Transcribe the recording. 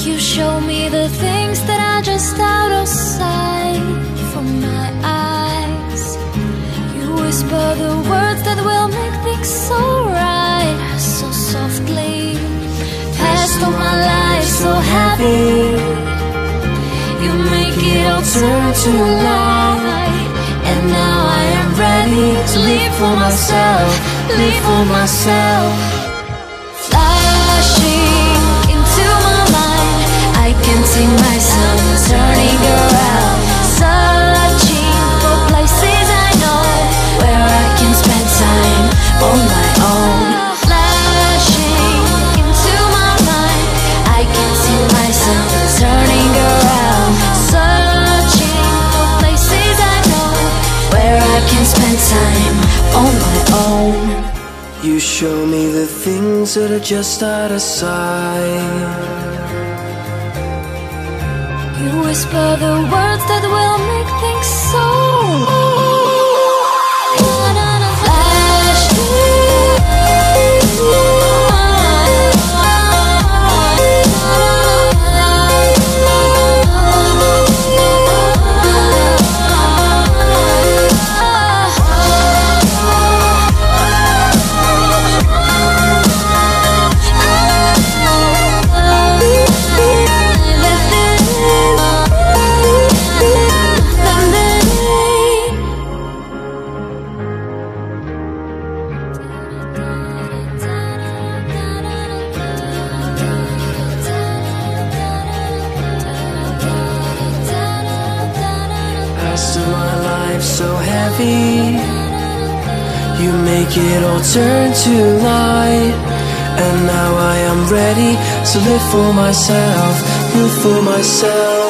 You show me the things that are just out of sight from my eyes. You whisper the words that will make things so right, so softly. Past all my life so heavy, you make it all turn to light. And now I am ready to live for myself, live for myself. Flashing into my mind, I can see myself turning around, searching for places I know where I can spend time on my own. Flashing into my mind, I can see myself turning around, searching for places I know where I can spend time on my own. You show me the things that are just out of sight. You whisper the words that will make things so. Past of my life so heavy, you make it all turn to light. And now I am ready to live for myself, live for myself.